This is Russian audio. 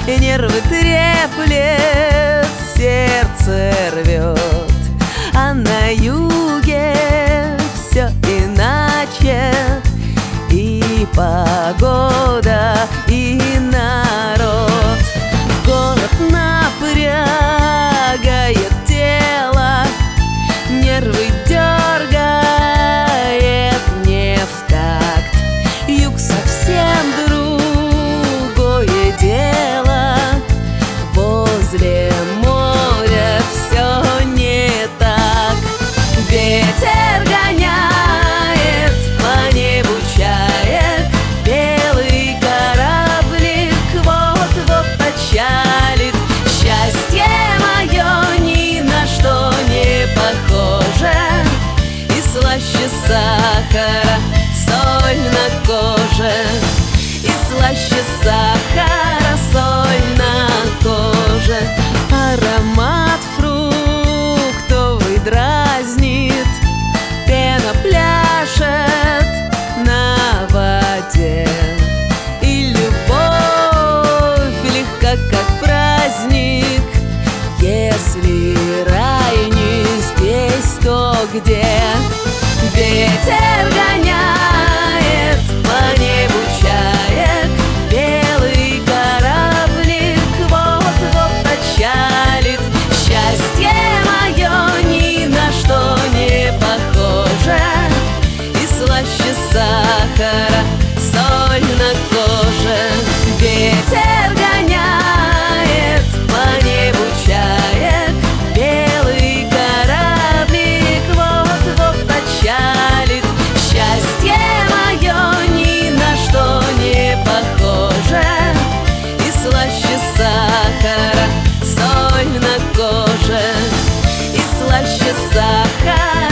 и нервы треплет, сердце рвет. А на юге все иначе, и погода, и народ. Город напрягает тело, нервы дергает не в такт. Юг совсем другое дело, возле моря все не так. Ветер гоняет по небу чаек, белый кораблик вот-вот отчалит. Счастье мое ни на что не похоже, и слаще сахара соль на коже, и слаще сахара соль на коже. Аромат фруктовый дразнит, пена пляшет на воде, и любовь легка, как праздник. Если рай не здесь, то где? Ветер гоняет по небу чаек, белый кораблик вот-вот отчалит. Счастье мое ни на что не похоже, и слаще сахара соль на коже. Ветер гоняет по небу чаек, белый кораблик вот-вот отчалит. Счастье мое ни на что не похоже, и слаще сахара соль на коже, и слаще сахара